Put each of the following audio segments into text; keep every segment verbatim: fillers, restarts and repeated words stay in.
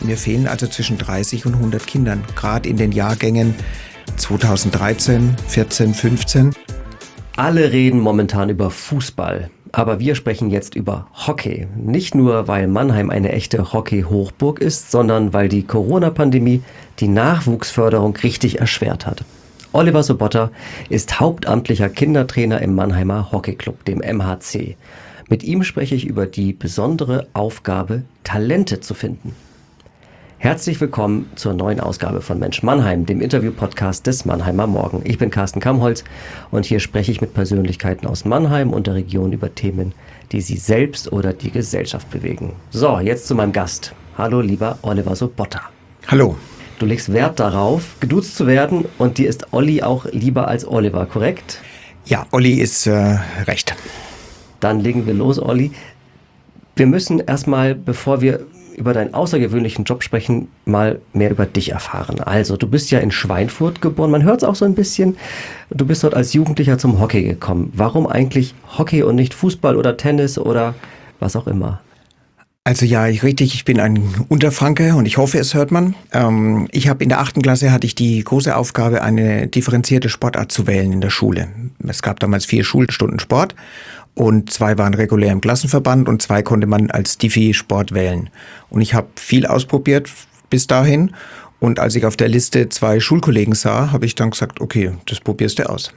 Mir fehlen also zwischen dreißig und hundert Kindern, gerade in den Jahrgängen zweitausenddreizehn, vierzehn, fünfzehn. Alle reden momentan über Fußball, aber wir sprechen jetzt über Hockey. Nicht nur, weil Mannheim eine echte Hockey-Hochburg ist, sondern weil die Corona-Pandemie die Nachwuchsförderung richtig erschwert hat. Oliver Sobotta ist hauptamtlicher Kindertrainer im Mannheimer Hockeyclub, dem M H C. Mit ihm spreche ich über die besondere Aufgabe, Talente zu finden. Herzlich willkommen zur neuen Ausgabe von Mensch Mannheim, dem Interview-Podcast des Mannheimer Morgen. Ich bin Carsten Kamholz und hier spreche ich mit Persönlichkeiten aus Mannheim und der Region über Themen, die sie selbst oder die Gesellschaft bewegen. So, jetzt zu meinem Gast. Hallo, lieber Oliver Sobotta. Hallo. Du legst Wert darauf, geduzt zu werden, und dir ist Olli auch lieber als Oliver, korrekt? Ja, Olli ist äh, recht. Dann legen wir los, Olli. Wir müssen erstmal, bevor wir über deinen außergewöhnlichen Job sprechen, mal mehr über dich erfahren. Also, du bist ja in Schweinfurt geboren, man hört es auch so ein bisschen. Du bist dort als Jugendlicher zum Hockey gekommen. Warum eigentlich Hockey und nicht Fußball oder Tennis oder was auch immer? Also ja, ich, richtig, ich bin ein Unterfranke und ich hoffe, es hört man. Ähm, ich habe in der achten Klasse hatte ich die große Aufgabe, eine differenzierte Sportart zu wählen in der Schule. Es gab damals vier Schulstunden Sport und zwei waren regulär im Klassenverband und zwei konnte man als Diffi-Sport wählen. Und ich habe viel ausprobiert bis dahin, und als ich auf der Liste zwei Schulkollegen sah, habe ich dann gesagt, okay, das probierst du aus.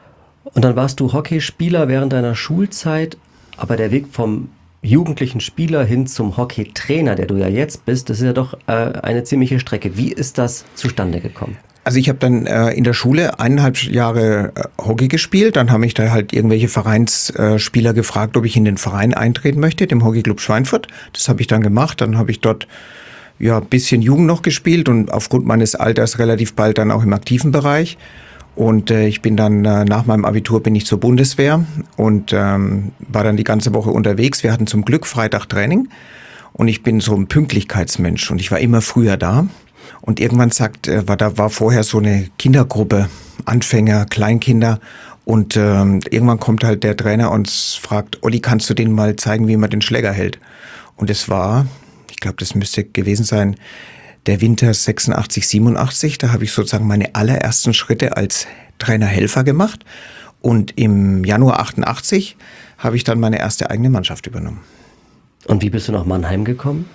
Und dann warst du Hockeyspieler während deiner Schulzeit, aber der Weg vom jugendlichen Spieler hin zum Hockeytrainer, der du ja jetzt bist, das ist ja doch äh, eine ziemliche Strecke. Wie ist das zustande gekommen? Also ich habe dann äh, in der Schule eineinhalb Jahre äh, Hockey gespielt. Dann haben mich da halt irgendwelche Vereinsspieler äh, gefragt, ob ich in den Verein eintreten möchte, dem Hockeyclub Schweinfurt. Das habe ich dann gemacht. Dann habe ich dort ja ein bisschen Jugend noch gespielt und aufgrund meines Alters relativ bald dann auch im aktiven Bereich. Und äh, ich bin dann, äh, nach meinem Abitur bin ich zur Bundeswehr und ähm, war dann die ganze Woche unterwegs. Wir hatten zum Glück Freitag Training und ich bin so ein Pünktlichkeitsmensch und ich war immer früher da. Und irgendwann sagt, äh, war, da war vorher so eine Kindergruppe, Anfänger, Kleinkinder, und ähm, irgendwann kommt halt der Trainer und fragt, Olli, kannst du denen mal zeigen, wie man den Schläger hält? Und es war, ich glaube, das müsste gewesen sein, der Winter sechsundachtzig, siebenundachtzig, da habe ich sozusagen meine allerersten Schritte als Trainerhelfer gemacht. Und im Januar achtundachtzig habe ich dann meine erste eigene Mannschaft übernommen. Und wie bist du nach Mannheim gekommen?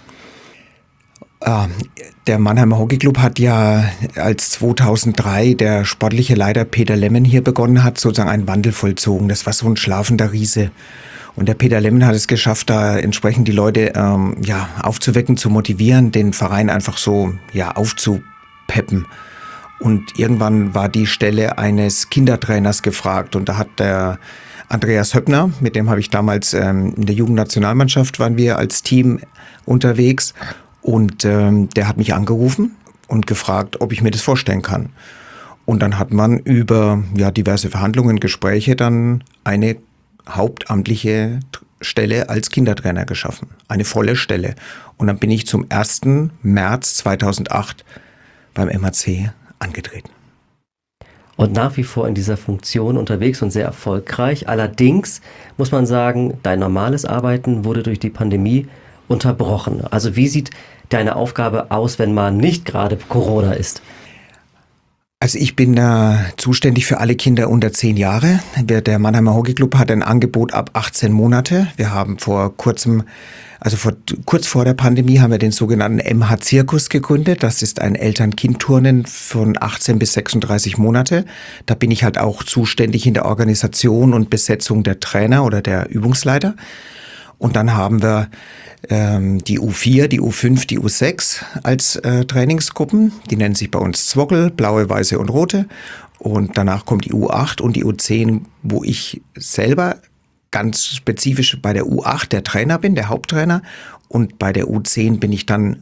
Ah, der Mannheimer Hockeyclub hat ja, als zweitausenddrei der sportliche Leiter Peter Lemmen hier begonnen hat, sozusagen einen Wandel vollzogen. Das war so ein schlafender Riese. Und der Peter Lemmen hat es geschafft, da entsprechend die Leute ähm, ja, aufzuwecken, zu motivieren, den Verein einfach so ja, aufzupeppen. Und irgendwann war die Stelle eines Kindertrainers gefragt. Und da hat der Andreas Höppner, mit dem habe ich damals ähm, in der Jugendnationalmannschaft, waren wir als Team unterwegs. Und ähm, der hat mich angerufen und gefragt, ob ich mir das vorstellen kann. Und dann hat man über ja, diverse Verhandlungen, Gespräche dann eine hauptamtliche Stelle als Kindertrainer geschaffen. Eine volle Stelle. Und dann bin ich zum ersten März zweitausendacht beim M H C angetreten. Und nach wie vor in dieser Funktion unterwegs und sehr erfolgreich. Allerdings muss man sagen, dein normales Arbeiten wurde durch die Pandemie unterbrochen. Also wie sieht deine Aufgabe aus, wenn mal nicht gerade Corona ist? Also ich bin äh, zuständig für alle Kinder unter zehn Jahre. Der Mannheimer Hockeyclub hat ein Angebot ab achtzehn Monate. Wir haben vor kurzem, also vor, kurz vor der Pandemie haben wir den sogenannten M H-Zirkus gegründet. Das ist ein Eltern-Kind-Turnen von achtzehn bis sechsunddreißig Monate. Da bin ich halt auch zuständig in der Organisation und Besetzung der Trainer oder der Übungsleiter. Und dann haben wir ähm, die U vier, die U fünf, die U sechs als äh, Trainingsgruppen. Die nennen sich bei uns Zwockel, blaue, weiße und rote. Und danach kommt die U acht und die U zehn, wo ich selber ganz spezifisch bei der U acht der Trainer bin, der Haupttrainer. Und bei der U zehn bin ich dann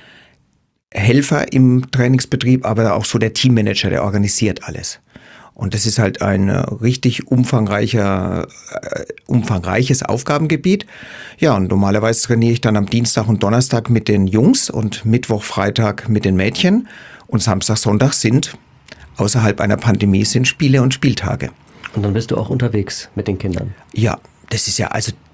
Helfer im Trainingsbetrieb, aber auch so der Teammanager, der organisiert alles. Und das ist halt ein richtig umfangreicher, äh, umfangreiches Aufgabengebiet. Ja, und normalerweise trainiere ich dann am Dienstag und Donnerstag mit den Jungs und Mittwoch, Freitag mit den Mädchen. Und Samstag, Sonntag sind, außerhalb einer Pandemie, sind Spiele und Spieltage. Und dann bist du auch unterwegs mit den Kindern? Ja, das ist ja, also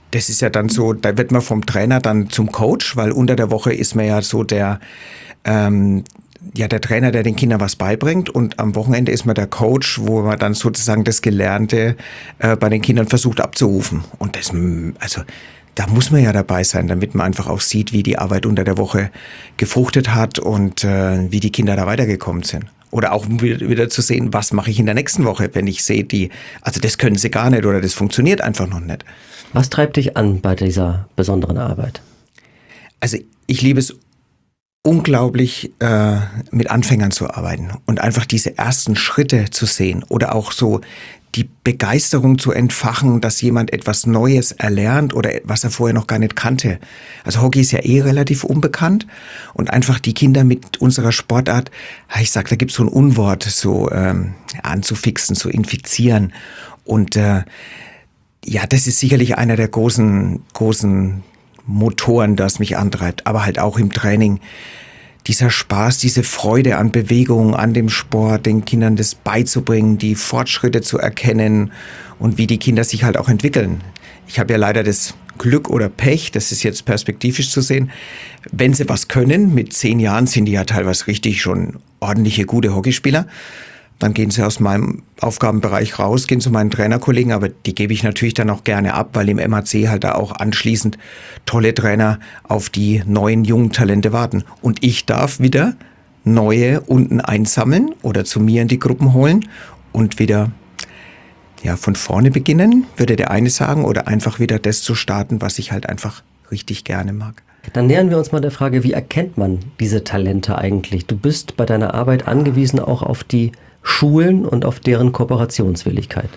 Das ist ja dann so, da wird man vom Trainer dann zum Coach, weil unter der Woche ist man ja so der, ähm, ja, der Trainer, der den Kindern was beibringt, und am Wochenende ist man der Coach, wo man dann sozusagen das Gelernte äh, bei den Kindern versucht abzurufen. Und das, also, da muss man ja dabei sein, damit man einfach auch sieht, wie die Arbeit unter der Woche gefruchtet hat und äh, wie die Kinder da weitergekommen sind. Oder auch wieder, wieder zu sehen, was mache ich in der nächsten Woche, wenn ich sehe, die, also das können sie gar nicht oder das funktioniert einfach noch nicht. Was treibt dich an bei dieser besonderen Arbeit? Also ich liebe es unglaublich, äh, mit Anfängern zu arbeiten und einfach diese ersten Schritte zu sehen oder auch so die Begeisterung zu entfachen, dass jemand etwas Neues erlernt oder was er vorher noch gar nicht kannte. Also Hockey ist ja eh relativ unbekannt und einfach die Kinder mit unserer Sportart, ich sag, da gibt's so ein Unwort, so ähm, anzufixen, zu infizieren. Und äh, ja, das ist sicherlich einer der großen, großen Motoren, das mich antreibt, aber halt auch im Training. Dieser Spaß, diese Freude an Bewegung, an dem Sport, den Kindern das beizubringen, die Fortschritte zu erkennen und wie die Kinder sich halt auch entwickeln. Ich habe ja leider das Glück oder Pech, das ist jetzt perspektivisch zu sehen, wenn sie was können, mit zehn Jahren sind die ja teilweise richtig schon ordentliche, gute Hockeyspieler. Dann gehen sie aus meinem Aufgabenbereich raus, gehen zu meinen Trainerkollegen, aber die gebe ich natürlich dann auch gerne ab, weil im M A C halt da auch anschließend tolle Trainer auf die neuen jungen Talente warten. Und ich darf wieder neue unten einsammeln oder zu mir in die Gruppen holen und wieder ja von vorne beginnen, würde der eine sagen, oder einfach wieder das zu starten, was ich halt einfach richtig gerne mag. Dann nähern wir uns mal der Frage, wie erkennt man diese Talente eigentlich? Du bist bei deiner Arbeit angewiesen auch auf die Schulen und auf deren Kooperationswilligkeit.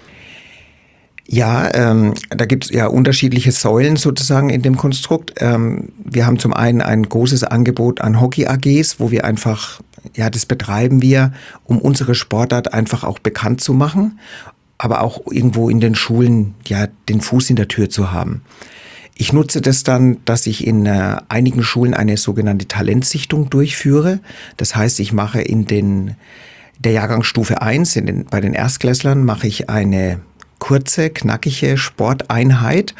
Ja, ähm, da gibt's ja unterschiedliche Säulen sozusagen in dem Konstrukt. Ähm, wir haben zum einen ein großes Angebot an Hockey-A Gs, wo wir einfach, ja, das betreiben wir, um unsere Sportart einfach auch bekannt zu machen, aber auch irgendwo in den Schulen, ja, den Fuß in der Tür zu haben. Ich nutze das dann, dass ich in äh, einigen Schulen eine sogenannte Talentsichtung durchführe. Das heißt, ich mache in den der Jahrgangsstufe eins, in den, bei den Erstklässlern, mache ich eine kurze, knackige Sporteinheit,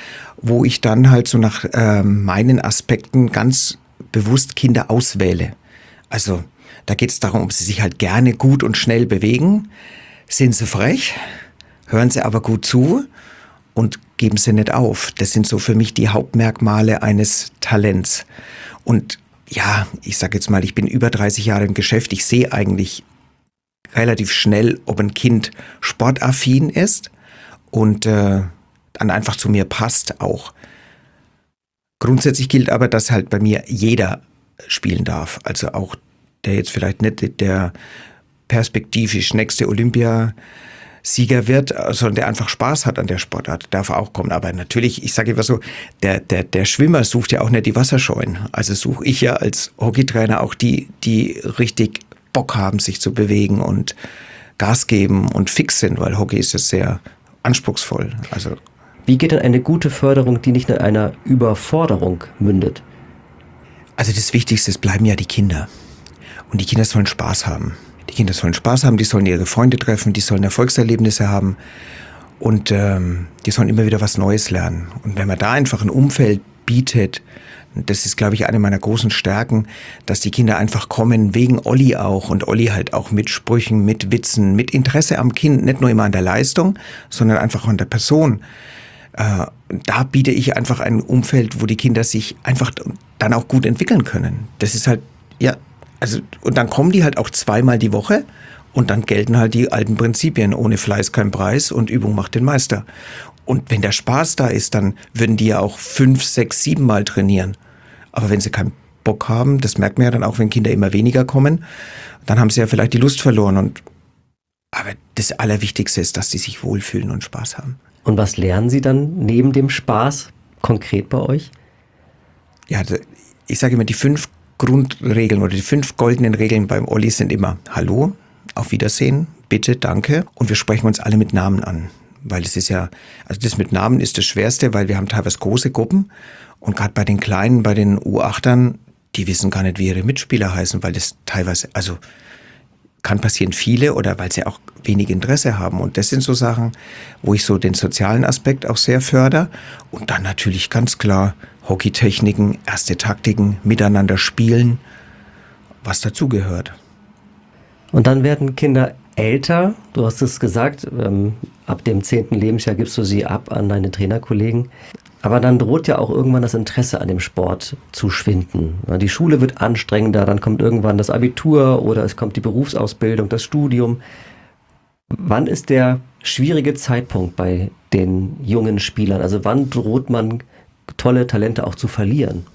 wo ich dann halt so nach äh, meinen Aspekten ganz bewusst Kinder auswähle. Also da geht es darum, ob sie sich halt gerne gut und schnell bewegen. Sind sie frech, hören sie aber gut zu und geben sie nicht auf. Das sind so für mich die Hauptmerkmale eines Talents. Und ja, ich sage jetzt mal, ich bin über dreißig Jahre im Geschäft. Ich sehe eigentlich relativ schnell, ob ein Kind sportaffin ist und äh, dann einfach zu mir passt auch. Grundsätzlich gilt aber, dass halt bei mir jeder spielen darf. Also auch der jetzt vielleicht nicht der perspektivisch nächste Olympiasieger wird, sondern der einfach Spaß hat an der Sportart, darf auch kommen. Aber natürlich, ich sage immer so, der, der, der Schwimmer sucht ja auch nicht die Wasserscheuen. Also suche ich ja als Hockeytrainer auch die, die richtig Bock haben, sich zu bewegen und Gas geben und fix sind, weil Hockey ist ja sehr anspruchsvoll. Also wie geht denn eine gute Förderung, die nicht in einer Überforderung mündet? Also das Wichtigste ist, bleiben ja die Kinder. Und die Kinder sollen Spaß haben. Die Kinder sollen Spaß haben, die sollen ihre Freunde treffen, die sollen Erfolgserlebnisse haben und ähm, die sollen immer wieder was Neues lernen. Und wenn man da einfach ein Umfeld bietet, das ist, glaube ich, eine meiner großen Stärken, dass die Kinder einfach kommen, wegen Olli auch. Und Olli halt auch mit Sprüchen, mit Witzen, mit Interesse am Kind, nicht nur immer an der Leistung, sondern einfach an der Person. Äh, da biete ich einfach ein Umfeld, wo die Kinder sich einfach dann auch gut entwickeln können. Das ist halt, ja, also, und dann kommen die halt auch zweimal die Woche und dann gelten halt die alten Prinzipien. Ohne Fleiß kein Preis und Übung macht den Meister. Und wenn der Spaß da ist, dann würden die ja auch fünf, sechs, sieben Mal trainieren. Aber wenn sie keinen Bock haben, das merkt man ja dann auch, wenn Kinder immer weniger kommen, dann haben sie ja vielleicht die Lust verloren. Und aber das Allerwichtigste ist, dass sie sich wohlfühlen und Spaß haben. Und was lernen Sie dann neben dem Spaß konkret bei euch? Ja, ich sage immer, die fünf Grundregeln oder die fünf goldenen Regeln beim Olli sind immer Hallo, auf Wiedersehen, bitte, danke. Und wir sprechen uns alle mit Namen an. Weil es ist ja, also das mit Namen ist das Schwerste, weil wir haben teilweise große Gruppen. Und gerade bei den Kleinen, bei den U achtern, die wissen gar nicht, wie ihre Mitspieler heißen, weil das teilweise, also kann passieren, viele oder weil sie auch wenig Interesse haben. Und das sind so Sachen, wo ich so den sozialen Aspekt auch sehr fördere. Und dann natürlich ganz klar Hockeytechniken, erste Taktiken, miteinander spielen, was dazugehört. Und dann werden Kinder älter. Du hast es gesagt, ähm, ab dem zehnten Lebensjahr gibst du sie ab an deine Trainerkollegen. Aber dann droht ja auch irgendwann das Interesse an dem Sport zu schwinden. Die Schule wird anstrengender, dann kommt irgendwann das Abitur oder es kommt die Berufsausbildung, das Studium. Wann ist der schwierige Zeitpunkt bei den jungen Spielern? Also wann droht man tolle Talente auch zu verlieren?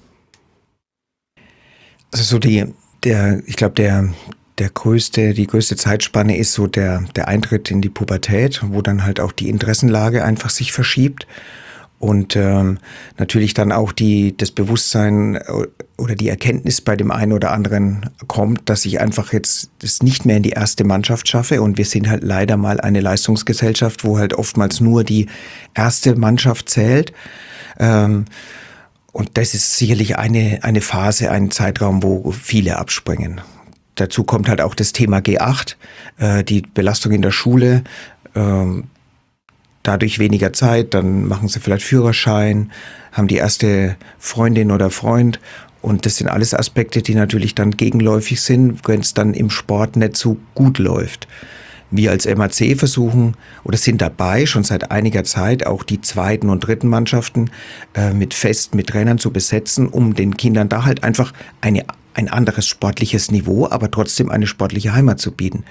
Also so die, der, ich glaube, der, der größte, die größte Zeitspanne ist so der, der Eintritt in die Pubertät, wo dann halt auch die Interessenlage einfach sich verschiebt. Und ähm, natürlich dann auch die, das Bewusstsein oder die Erkenntnis bei dem einen oder anderen kommt, dass ich einfach jetzt das nicht mehr in die erste Mannschaft schaffe. Und wir sind halt leider mal eine Leistungsgesellschaft, wo halt oftmals nur die erste Mannschaft zählt. Ähm, und das ist sicherlich eine, eine Phase, ein Zeitraum, wo viele abspringen. Dazu kommt halt auch das Thema G acht, äh, die Belastung in der Schule, ähm, dadurch weniger Zeit, dann machen sie vielleicht Führerschein, haben die erste Freundin oder Freund und das sind alles Aspekte, die natürlich dann gegenläufig sind, wenn es dann im Sport nicht so gut läuft. Wir als M A C versuchen oder sind dabei, schon seit einiger Zeit auch die zweiten und dritten Mannschaften äh, mit Fest, mit Trainern zu besetzen, um den Kindern da halt einfach eine, ein anderes sportliches Niveau, aber trotzdem eine sportliche Heimat zu bieten.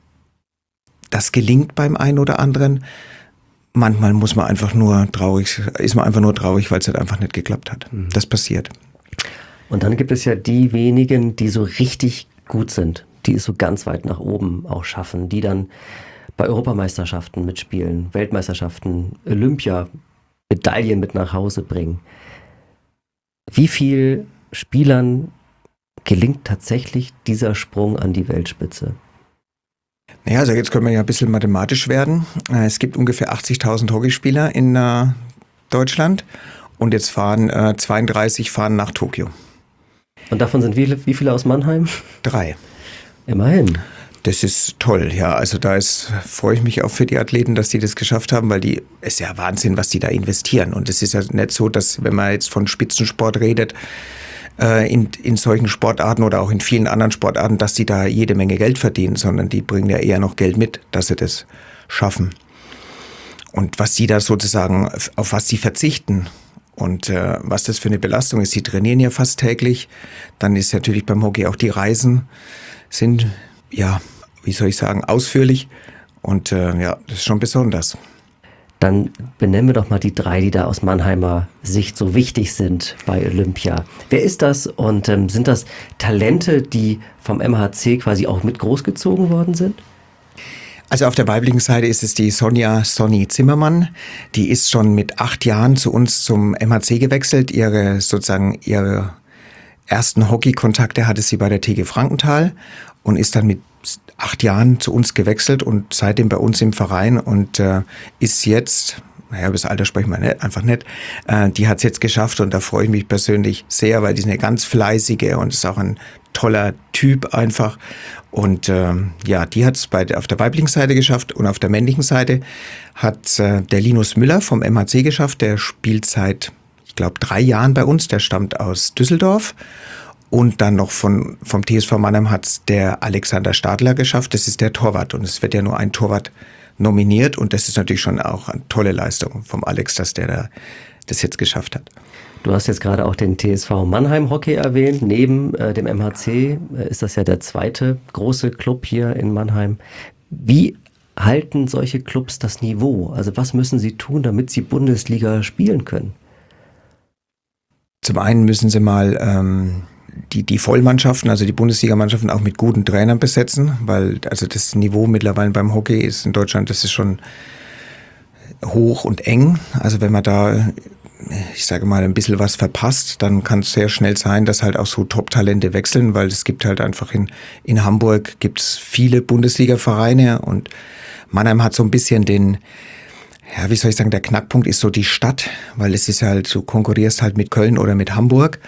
Das gelingt beim einen oder anderen. Manchmal muss man einfach nur traurig, ist man einfach nur traurig, weil es halt einfach nicht geklappt hat. Mhm. Das passiert. Und dann gibt es ja die wenigen, die so richtig gut sind, die es so ganz weit nach oben auch schaffen, die dann bei Europameisterschaften mitspielen, Weltmeisterschaften, Olympia, Medaillen mit nach Hause bringen. Wie viel Spielern gelingt tatsächlich dieser Sprung an die Weltspitze? Ja, also jetzt können wir ja ein bisschen mathematisch werden. Es gibt ungefähr achtzigtausend Hockeyspieler in äh, Deutschland und jetzt fahren äh, zweiunddreißig fahren nach Tokio. Und davon sind wie, wie viele aus Mannheim? Drei. Immerhin. Das ist toll, ja. Also da ist, freue ich mich auch für die Athleten, dass die das geschafft haben, weil die, es ist ja Wahnsinn, was die da investieren. Und es ist ja nicht so, dass, wenn man jetzt von Spitzensport redet, In, in solchen Sportarten oder auch in vielen anderen Sportarten, dass die da jede Menge Geld verdienen, sondern die bringen ja eher noch Geld mit, dass sie das schaffen. Und was die da sozusagen, auf was sie verzichten und äh, was das für eine Belastung ist, sie trainieren ja fast täglich, dann ist natürlich beim Hockey auch die Reisen sind, ja, wie soll ich sagen, ausführlich und äh, ja, das ist schon besonders. Dann benennen wir doch mal die drei, die da aus Mannheimer Sicht so wichtig sind bei Olympia. Wer ist das und ähm, sind das Talente, die vom M H C quasi auch mit großgezogen worden sind? Also auf der weiblichen Seite ist es die Sonja Sonny Zimmermann. Die ist schon mit acht Jahren zu uns zum M H C gewechselt. Ihre sozusagen ihre ersten Hockeykontakte hatte sie bei der T G Frankenthal und ist dann mit acht Jahren zu uns gewechselt und seitdem bei uns im Verein und äh, ist jetzt, naja, über das Alter sprechen wir nicht, einfach nicht, äh, die hat es jetzt geschafft und da freue ich mich persönlich sehr, weil die ist eine ganz fleißige und ist auch ein toller Typ einfach und äh, ja, die hat es auf der weiblichen Seite geschafft und auf der männlichen Seite hat äh, der Linus Müller vom M H C geschafft, der spielt seit, ich glaube, drei Jahren bei uns, der stammt aus Düsseldorf. Und dann noch von, vom T S V Mannheim hat's der Alexander Stadler geschafft. Das ist der Torwart. Und es wird ja nur ein Torwart nominiert. Und das ist natürlich schon auch eine tolle Leistung vom Alex, dass der da das jetzt geschafft hat. Du hast jetzt gerade auch den T S V Mannheim Hockey erwähnt. Neben äh, dem M H C äh, ist das ja der zweite große Club hier in Mannheim. Wie halten solche Clubs das Niveau? Also was müssen sie tun, damit sie Bundesliga spielen können? Zum einen müssen sie mal ähm, die, die Vollmannschaften, also die Bundesligamannschaften auch mit guten Trainern besetzen, weil also das Niveau mittlerweile beim Hockey ist in Deutschland, das ist schon hoch und eng. Also wenn man da, ich sage mal, ein bisschen was verpasst, dann kann es sehr schnell sein, dass halt auch so Top-Talente wechseln, weil es gibt halt einfach in, in Hamburg gibt es viele Bundesliga-Vereine und Mannheim hat so ein bisschen den, ja, wie soll ich sagen, der Knackpunkt ist so die Stadt, weil es ist halt, du konkurrierst halt mit Köln oder mit Hamburg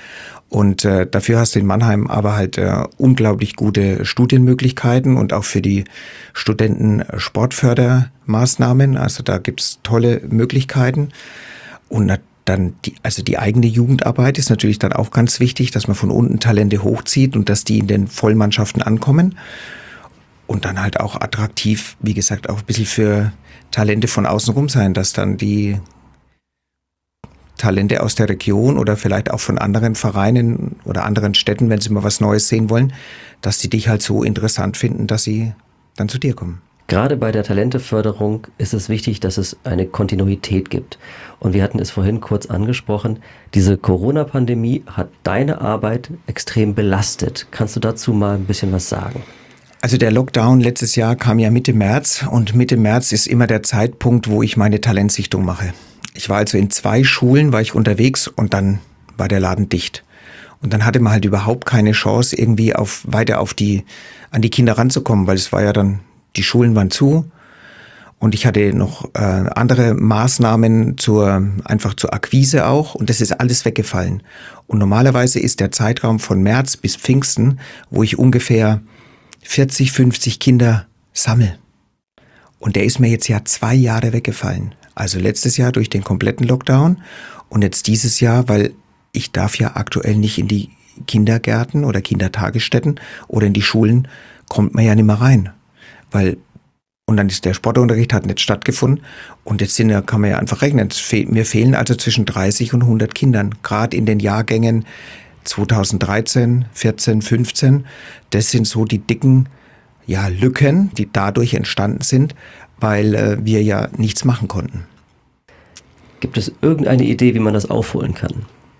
Und äh, dafür hast du in Mannheim aber halt äh, unglaublich gute Studienmöglichkeiten und auch für die Studenten Sportfördermaßnahmen. Also da gibt's tolle Möglichkeiten. Und na, dann die, also die eigene Jugendarbeit ist natürlich dann auch ganz wichtig, dass man von unten Talente hochzieht und dass die in den Vollmannschaften ankommen. Und dann halt auch attraktiv, wie gesagt, auch ein bisschen für Talente von außen rum sein, dass dann die Talente aus der Region oder vielleicht auch von anderen Vereinen oder anderen Städten, wenn sie mal was Neues sehen wollen, dass die dich halt so interessant finden, dass sie dann zu dir kommen. Gerade bei der Talenteförderung ist es wichtig, dass es eine Kontinuität gibt. Und wir hatten es vorhin kurz angesprochen, diese Corona-Pandemie hat deine Arbeit extrem belastet. Kannst du dazu mal ein bisschen was sagen? Also der Lockdown letztes Jahr kam ja Mitte März und Mitte März ist immer der Zeitpunkt, wo ich meine Talentsichtung mache. Ich war also in zwei Schulen, war ich unterwegs und dann war der Laden dicht. Und dann hatte man halt überhaupt keine Chance, irgendwie auf, weiter auf die, an die Kinder ranzukommen, weil es war ja dann, die Schulen waren zu und ich hatte noch äh, andere Maßnahmen zur, einfach zur Akquise auch und das ist alles weggefallen. Und normalerweise ist der Zeitraum von März bis Pfingsten, wo ich ungefähr vierzig, fünfzig Kinder sammel. Und der ist mir jetzt ja zwei Jahre weggefallen. Also letztes Jahr durch den kompletten Lockdown und jetzt dieses Jahr, weil ich darf ja aktuell nicht in die Kindergärten oder Kindertagesstätten oder in die Schulen, kommt man ja nicht mehr rein. Weil, und dann ist der Sportunterricht hat nicht stattgefunden und jetzt sind, kann man ja einfach rechnen. Mir fehlen also zwischen dreißig und hundert Kindern, gerade in den Jahrgängen zweitausenddreizehn, vierzehn, fünfzehn. Das sind so die dicken ja, Lücken, die dadurch entstanden sind, weil äh, wir ja nichts machen konnten. Gibt es irgendeine Idee, wie man das aufholen kann?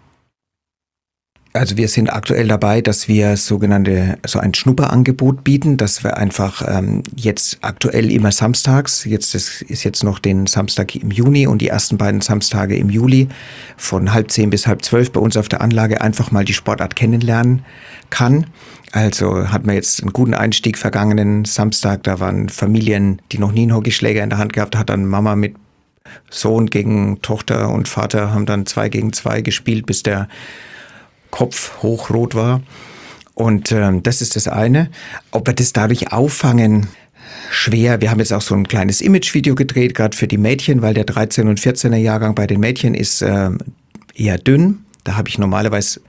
Also wir sind aktuell dabei, dass wir sogenannte so ein Schnupperangebot bieten, dass wir einfach ähm, jetzt aktuell immer samstags, jetzt das ist jetzt noch den Samstag im Juni und die ersten beiden Samstage im Juli von halb zehn bis halb zwölf bei uns auf der Anlage einfach mal die Sportart kennenlernen kann. Also hat man jetzt einen guten Einstieg vergangenen Samstag, da waren Familien, die noch nie einen Hockeyschläger in der Hand gehabt, hat dann Mama mit Sohn gegen Tochter und Vater haben dann zwei gegen zwei gespielt, bis der Kopf hochrot war. Und ähm, das ist das eine. Ob wir das dadurch auffangen, schwer. Wir haben jetzt auch so ein kleines Imagevideo gedreht, gerade für die Mädchen, weil der dreizehn- und vierzehner Jahrgang bei den Mädchen ist ähm, eher dünn. Da habe ich normalerweise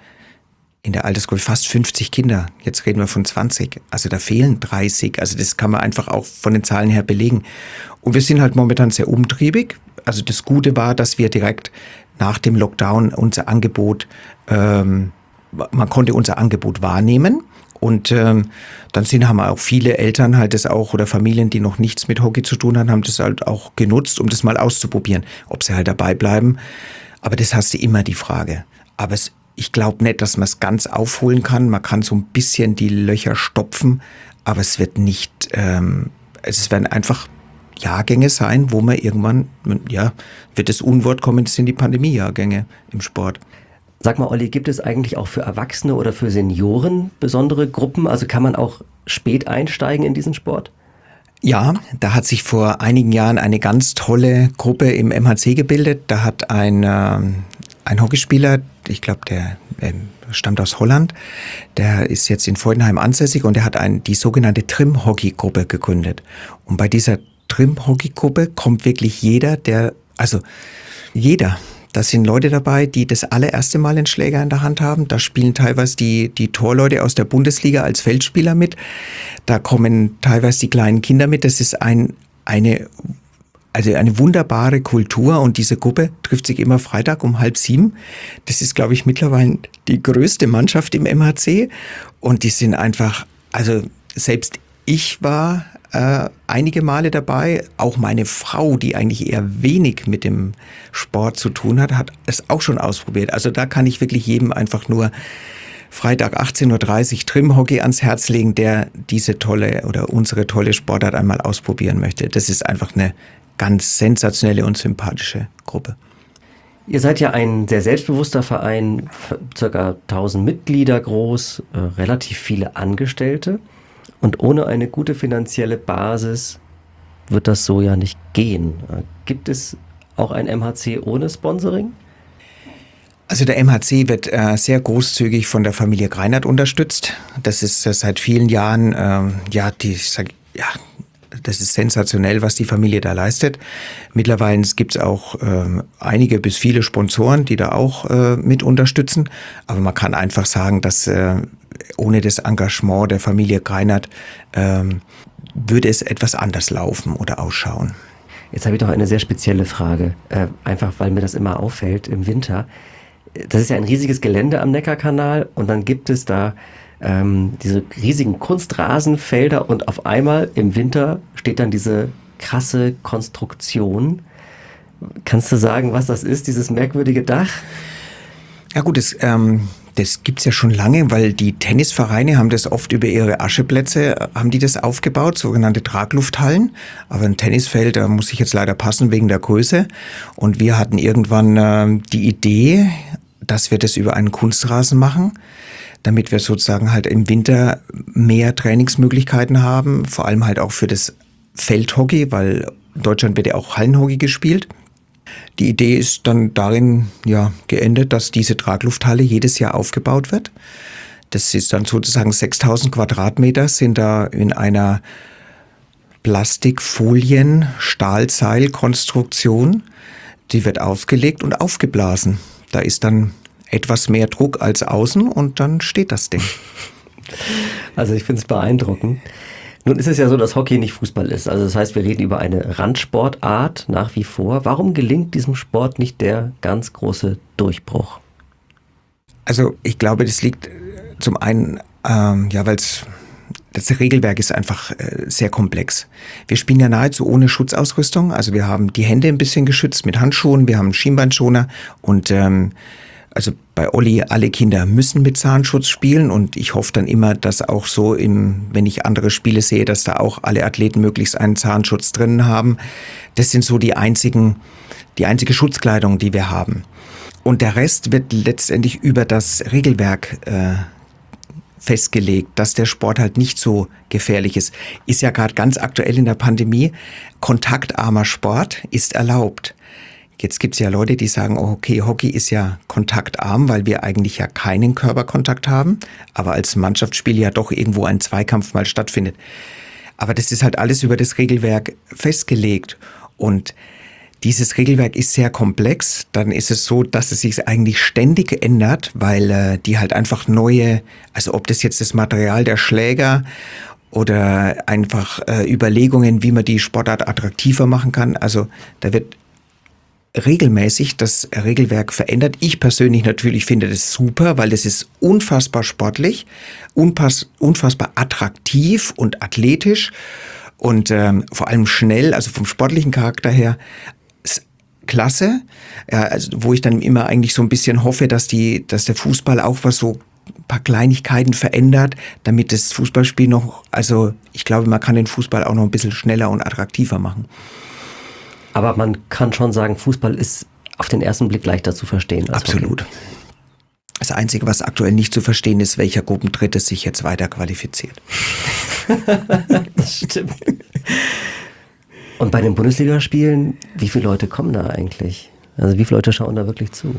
in der Altersgruppe fast fünfzig Kinder. Jetzt reden wir von zwanzig. Also da fehlen dreißig. Also das kann man einfach auch von den Zahlen her belegen. Und wir sind halt momentan sehr umtriebig. Also das Gute war, dass wir direkt nach dem Lockdown unser Angebot, ähm, man konnte unser Angebot wahrnehmen. Und ähm, dann sind, haben auch viele Eltern halt das auch oder Familien, die noch nichts mit Hockey zu tun haben, haben das halt auch genutzt, um das mal auszuprobieren, ob sie halt dabei bleiben. Aber das hast du immer die Frage. Aber es, ich glaube nicht, dass man es ganz aufholen kann. Man kann so ein bisschen die Löcher stopfen, aber es wird nicht, ähm, es werden einfach Jahrgänge sein, wo man irgendwann, ja, wird das Unwort kommen, das sind die Pandemiejahrgänge im Sport. Sag mal, Olli, gibt es eigentlich auch für Erwachsene oder für Senioren besondere Gruppen? Also kann man auch spät einsteigen in diesen Sport? Ja, da hat sich vor einigen Jahren eine ganz tolle Gruppe im M H C gebildet. Da hat ein, äh, ein Hockeyspieler, ich glaube, der äh, stammt aus Holland, der ist jetzt in Freudenheim ansässig und der hat ein, die sogenannte Trim-Hockey-Gruppe gegründet. Und bei dieser Trim-Hockey-Gruppe kommt wirklich jeder, der, also jeder, da sind Leute dabei, die das allererste Mal einen Schläger in der Hand haben. Da spielen teilweise die, die Torleute aus der Bundesliga als Feldspieler mit. Da kommen teilweise die kleinen Kinder mit. Das ist ein, eine, also eine wunderbare Kultur und diese Gruppe trifft sich immer Freitag um halb sieben. Das ist, glaube ich, mittlerweile die größte Mannschaft im M H C und die sind einfach, also selbst ich war äh, einige Male dabei. Auch meine Frau, die eigentlich eher wenig mit dem Sport zu tun hat, hat es auch schon ausprobiert. Also da kann ich wirklich jedem einfach nur Freitag achtzehn Uhr dreißig Trim-Hockey ans Herz legen, der diese tolle oder unsere tolle Sportart einmal ausprobieren möchte. Das ist einfach eine ganz sensationelle und sympathische Gruppe. Ihr seid ja ein sehr selbstbewusster Verein, circa tausend Mitglieder groß, äh, relativ viele Angestellte. Und ohne eine gute finanzielle Basis wird das so ja nicht gehen. Gibt es auch ein M H C ohne Sponsoring? Also der M H C wird äh, sehr großzügig von der Familie Greinert unterstützt. Das ist äh, seit vielen Jahren, ähm, ja, die, sag, ja, das ist sensationell, was die Familie da leistet. Mittlerweile gibt es auch äh, einige bis viele Sponsoren, die da auch äh, mit unterstützen. Aber man kann einfach sagen, dass äh, ohne das Engagement der Familie Greinert äh, würde es etwas anders laufen oder ausschauen. Jetzt habe ich doch eine sehr spezielle Frage, äh, einfach weil mir das immer auffällt im Winter. Das ist ja ein riesiges Gelände am Neckarkanal und dann gibt es da ähm, diese riesigen Kunstrasenfelder und auf einmal im Winter steht dann diese krasse Konstruktion. Kannst du sagen, was das ist, dieses merkwürdige Dach? Ja gut, das, ähm, das gibt's ja schon lange, weil die Tennisvereine haben das oft über ihre Ascheplätze, haben die das aufgebaut, sogenannte Traglufthallen. Aber ein Tennisfeld, da muss ich jetzt leider passen wegen der Größe. Und wir hatten irgendwann äh, die Idee, dass wir das über einen Kunstrasen machen, damit wir sozusagen halt im Winter mehr Trainingsmöglichkeiten haben, vor allem halt auch für das Feldhockey, weil in Deutschland wird ja auch Hallenhockey gespielt. Die Idee ist dann darin ja geendet, dass diese Traglufthalle jedes Jahr aufgebaut wird. Das ist dann sozusagen sechstausend Quadratmeter, sind da in einer Plastikfolien-Stahlseilkonstruktion. Die wird aufgelegt und aufgeblasen. Da ist dann etwas mehr Druck als außen und dann steht das Ding. Also ich finde es beeindruckend. Nun ist es ja so, dass Hockey nicht Fußball ist. Also das heißt, wir reden über eine Randsportart nach wie vor. Warum gelingt diesem Sport nicht der ganz große Durchbruch? Also ich glaube, das liegt zum einen, ähm, ja, weil es das Regelwerk ist einfach äh, sehr komplex. Wir spielen ja nahezu ohne Schutzausrüstung. Also wir haben die Hände ein bisschen geschützt mit Handschuhen, wir haben einen Schienbeinschoner und ähm, also bei Olli, alle Kinder müssen mit Zahnschutz spielen und ich hoffe dann immer, dass auch so, im, wenn ich andere Spiele sehe, dass da auch alle Athleten möglichst einen Zahnschutz drin haben. Das sind so die einzigen, die einzige Schutzkleidung, die wir haben. Und der Rest wird letztendlich über das Regelwerk äh, festgelegt, dass der Sport halt nicht so gefährlich ist. Ist ja gerade ganz aktuell in der Pandemie, kontaktarmer Sport ist erlaubt. Jetzt gibt's ja Leute, die sagen, oh, okay, Hockey ist ja kontaktarm, weil wir eigentlich ja keinen Körperkontakt haben, aber als Mannschaftsspiel ja doch irgendwo ein Zweikampf mal stattfindet. Aber das ist halt alles über das Regelwerk festgelegt und dieses Regelwerk ist sehr komplex. Dann ist es so, dass es sich eigentlich ständig ändert, weil äh, die halt einfach neue, also ob das jetzt das Material der Schläger oder einfach äh, Überlegungen, wie man die Sportart attraktiver machen kann. Also da wird regelmäßig das Regelwerk verändert. Ich persönlich natürlich finde das super, weil das ist unfassbar sportlich, unpass, unfassbar attraktiv und athletisch und ähm, vor allem schnell, also vom sportlichen Charakter her, ist klasse. Ja, also, wo ich dann immer eigentlich so ein bisschen hoffe, dass die, dass der Fußball auch was so ein paar Kleinigkeiten verändert, damit das Fußballspiel noch, also ich glaube, man kann den Fußball auch noch ein bisschen schneller und attraktiver machen. Aber man kann schon sagen, Fußball ist auf den ersten Blick leichter zu verstehen. Als Absolut. Hockey. Das Einzige, was aktuell nicht zu verstehen ist, welcher Gruppendritte sich jetzt weiter qualifiziert. Das stimmt. Und bei den Bundesligaspielen, wie viele Leute kommen da eigentlich? Also wie viele Leute schauen da wirklich zu?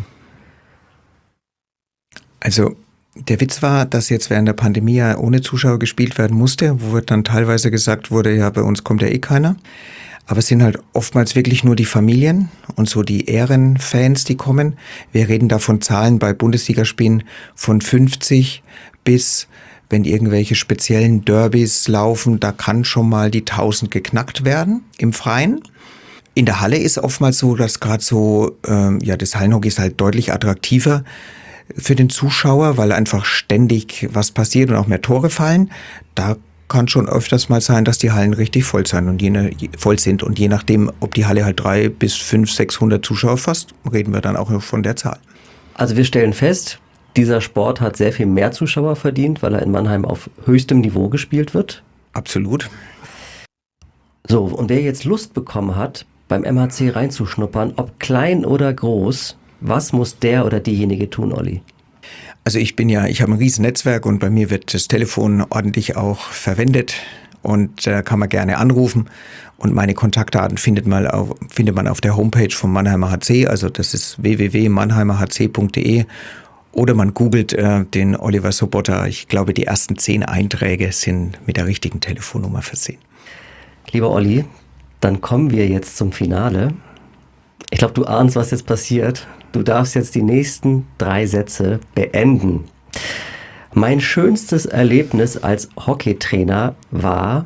Also der Witz war, dass jetzt während der Pandemie ja ohne Zuschauer gespielt werden musste, wo dann teilweise gesagt wurde, ja, bei uns kommt ja eh keiner. Aber es sind halt oftmals wirklich nur die Familien und so die Ehrenfans, die kommen. Wir reden da von Zahlen bei Bundesligaspielen von fünfzig bis, wenn irgendwelche speziellen Derbys laufen, da kann schon mal die tausend geknackt werden im Freien. In der Halle ist oftmals so, dass gerade so, ähm, ja, das Hallenhockey ist halt deutlich attraktiver für den Zuschauer, weil einfach ständig was passiert und auch mehr Tore fallen. Da kann schon öfters mal sein, dass die Hallen richtig voll sein und je, voll sind. Und je nachdem, ob die Halle halt drei bis fünf, sechshundert Zuschauer fasst, reden wir dann auch noch von der Zahl. Also wir stellen fest, dieser Sport hat sehr viel mehr Zuschauer verdient, weil er in Mannheim auf höchstem Niveau gespielt wird. Absolut. So, und wer jetzt Lust bekommen hat, beim M H C reinzuschnuppern, ob klein oder groß, was muss der oder diejenige tun, Olli? Also ich bin ja, ich habe ein riesen Netzwerk und bei mir wird das Telefon ordentlich auch verwendet und äh, kann man gerne anrufen. Und meine Kontaktdaten findet man auf, findet man auf der Homepage vom Mannheimer H C, also das ist w w w punkt mannheimer h c punkt d e. Oder man googelt äh, den Oliver Sobotta. Ich glaube, die ersten zehn Einträge sind mit der richtigen Telefonnummer versehen. Lieber Olli, dann kommen wir jetzt zum Finale. Ich glaube, du ahnst, was jetzt passiert. Du darfst jetzt die nächsten drei Sätze beenden. Mein schönstes Erlebnis als Hockeytrainer war...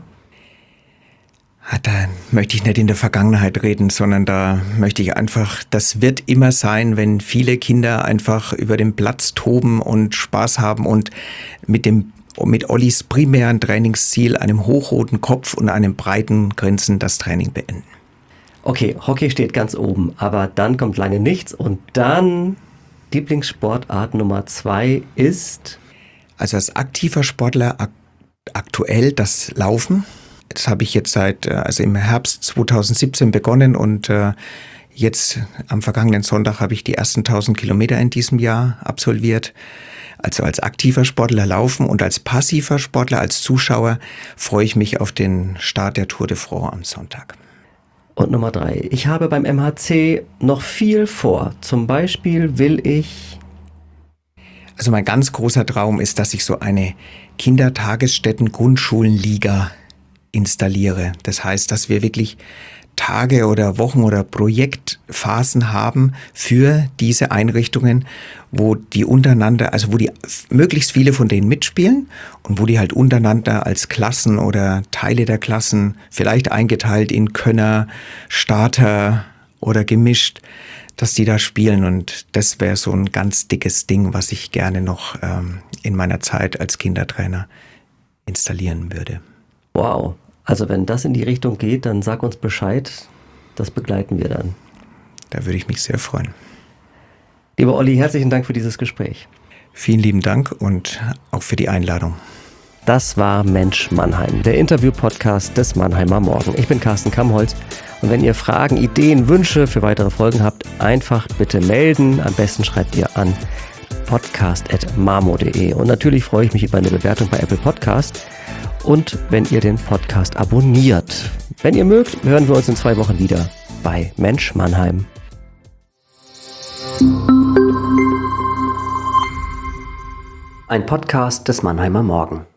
Da möchte ich nicht in der Vergangenheit reden, sondern da möchte ich einfach, das wird immer sein, wenn viele Kinder einfach über den Platz toben und Spaß haben und mit dem mit Ollis primären Trainingsziel, einem hochroten Kopf und einem breiten Grinsen, das Training beenden. Okay, Hockey steht ganz oben, aber dann kommt lange nichts und dann Lieblingssportart Nummer zwei ist... Also als aktiver Sportler ak- aktuell das Laufen. Das habe ich jetzt seit, also im Herbst zweitausendsiebzehn begonnen und äh, jetzt am vergangenen Sonntag habe ich die ersten tausend Kilometer in diesem Jahr absolviert. Also als aktiver Sportler laufen und als passiver Sportler, als Zuschauer freue ich mich auf den Start der Tour de France am Sonntag. Und Nummer drei, ich habe beim M H C noch viel vor. Zum Beispiel will ich... Also mein ganz großer Traum ist, dass ich so eine Kindertagesstätten-Grundschulenliga installiere. Das heißt, dass wir wirklich Tage oder Wochen oder Projektphasen haben für diese Einrichtungen, wo die untereinander, also wo die möglichst viele von denen mitspielen und wo die halt untereinander als Klassen oder Teile der Klassen, vielleicht eingeteilt in Könner, Starter oder gemischt, dass die da spielen. Und das wäre so ein ganz dickes Ding, was ich gerne noch ähm, in meiner Zeit als Kindertrainer installieren würde. Wow. Also wenn das in die Richtung geht, dann sag uns Bescheid. Das begleiten wir dann. Da würde ich mich sehr freuen. Lieber Olli, herzlichen Dank für dieses Gespräch. Vielen lieben Dank und auch für die Einladung. Das war Mensch Mannheim, der Interview-Podcast des Mannheimer Morgen. Ich bin Carsten Kammholz und wenn ihr Fragen, Ideen, Wünsche für weitere Folgen habt, einfach bitte melden. Am besten schreibt ihr an podcast at mamo punkt de. Und natürlich freue ich mich über eine Bewertung bei Apple Podcast und wenn ihr den Podcast abonniert. Wenn ihr mögt, hören wir uns in zwei Wochen wieder bei Mensch Mannheim. Ein Podcast des Mannheimer Morgen.